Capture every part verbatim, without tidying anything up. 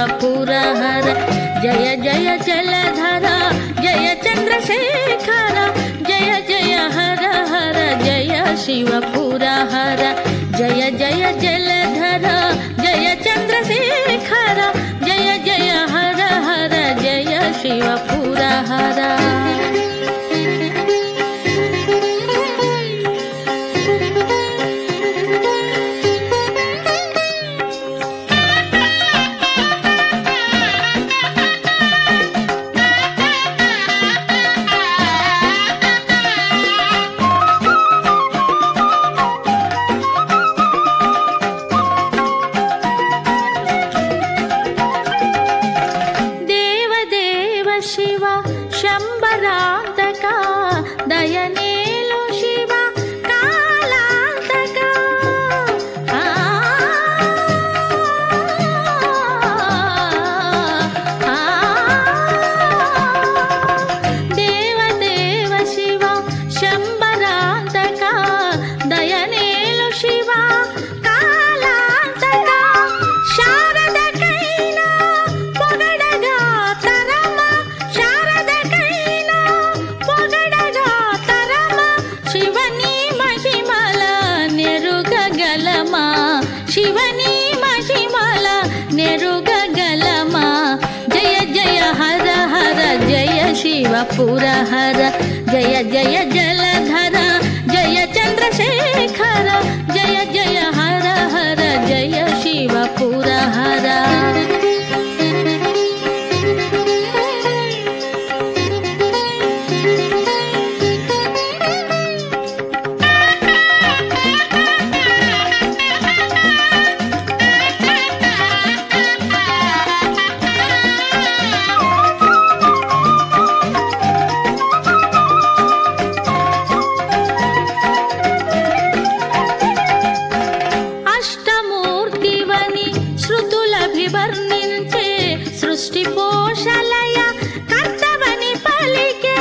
शिवपुरहर जय जय जलधर जय चंद्रशेखर जय जय हर हर जय शिवपुरहर जय जय जलधर जय चंद्रशेखर जय जय हर हर जय शिवपुरहर शिव शंबरांतक दयनेलु शिव कालांतक आ आ देव देव शिव शंबरांतक दयनेलु शिव कालांतक शारदकैना పొగడగా తరమ శారదకైనా పొగడగా తరమ శివని మహిమల నెరుగగలమా శివని మహిమల నెరుగగలమా జయ జయ హర హర జయ శివపురహర జయ జయ జలధర జయ చంద్రశేఖర జయ జయ హర హర జయ శివపురహర వర్ణించే సృష్టి పోషలయ కర్తవని పలికే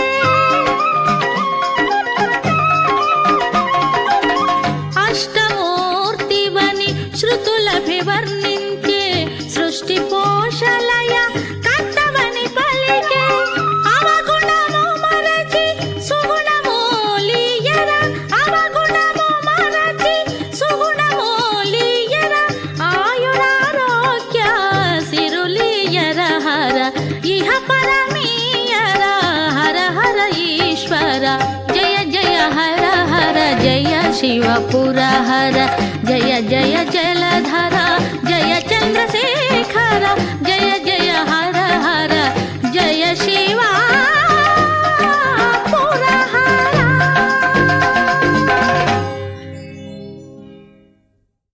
అష్టమూర్తివని శృతులభివర్ణించే సృష్టి పోషలయ కర్తవని పలికే అవగుణము మరచి సుగుణము లీయర అవగుణము మరచి సుగుణము లీయర ఆయురారోగ్య సిరులీయర హర ఇహ పరమీయర హర హర ఈశ్వర జయ జయ హర హర జయ శివపురహర జయ జయ జలధర జయ చంద్రశేఖర జయ జయ